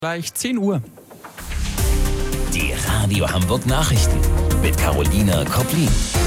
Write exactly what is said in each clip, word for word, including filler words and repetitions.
Gleich zehn Uhr. Die Radio Hamburg Nachrichten mit Carolina Koplin.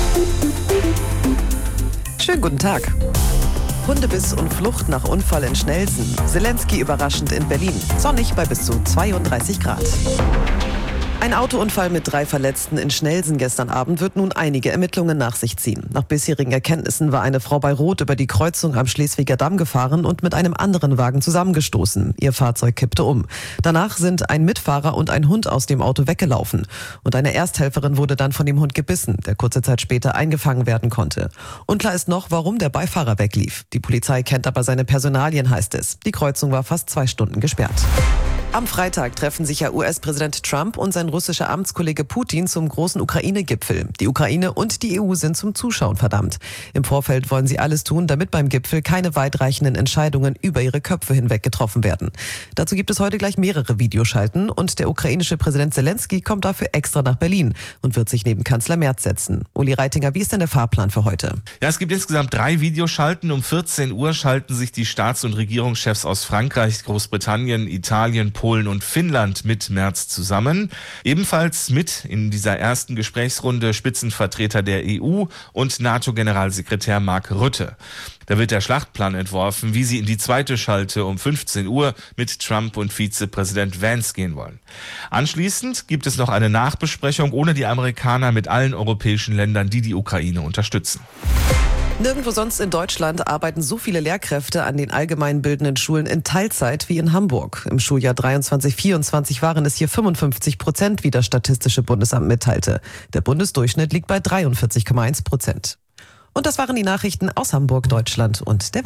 Schönen guten Tag. Hundebiss und Flucht nach Unfall in Schnelsen. Zelensky überraschend in Berlin. Sonnig bei bis zu zweiunddreißig Grad. Ein Autounfall mit drei Verletzten in Schnelsen gestern Abend wird nun einige Ermittlungen nach sich ziehen. Nach bisherigen Erkenntnissen war eine Frau bei Rot über die Kreuzung am Schleswiger Damm gefahren und mit einem anderen Wagen zusammengestoßen. Ihr Fahrzeug kippte um. Danach sind ein Mitfahrer und ein Hund aus dem Auto weggelaufen. Und eine Ersthelferin wurde dann von dem Hund gebissen, der kurze Zeit später eingefangen werden konnte. Unklar ist noch, warum der Beifahrer weglief. Die Polizei kennt aber seine Personalien, heißt es. Die Kreuzung war fast zwei Stunden gesperrt. Am Freitag treffen sich ja U S-Präsident Trump und sein russischer Amtskollege Putin zum großen Ukraine-Gipfel. Die Ukraine und die E U sind zum Zuschauen verdammt. Im Vorfeld wollen sie alles tun, damit beim Gipfel keine weitreichenden Entscheidungen über ihre Köpfe hinweg getroffen werden. Dazu gibt es heute gleich mehrere Videoschalten und der ukrainische Präsident Zelensky kommt dafür extra nach Berlin und wird sich neben Kanzler Merz setzen. Uli Reitinger, wie ist denn der Fahrplan für heute? Ja, es gibt insgesamt drei Videoschalten. Um vierzehn Uhr schalten sich die Staats- und Regierungschefs aus Frankreich, Großbritannien, Italien, Polen und Finnland mit Merz zusammen. Ebenfalls mit in dieser ersten Gesprächsrunde Spitzenvertreter der E U und NATO-Generalsekretär Mark Rutte. Da wird der Schlachtplan entworfen, wie sie in die zweite Schalte um fünfzehn Uhr mit Trump und Vizepräsident Vance gehen wollen. Anschließend gibt es noch eine Nachbesprechung ohne die Amerikaner mit allen europäischen Ländern, die die Ukraine unterstützen. Nirgendwo sonst in Deutschland arbeiten so viele Lehrkräfte an den allgemeinbildenden Schulen in Teilzeit wie in Hamburg. Im Schuljahr dreiundzwanzig vierundzwanzig waren es hier fünfundfünfzig Prozent, wie das Statistische Bundesamt mitteilte. Der Bundesdurchschnitt liegt bei dreiundvierzig Komma eins Prozent. Und das waren die Nachrichten aus Hamburg, Deutschland und der Welt.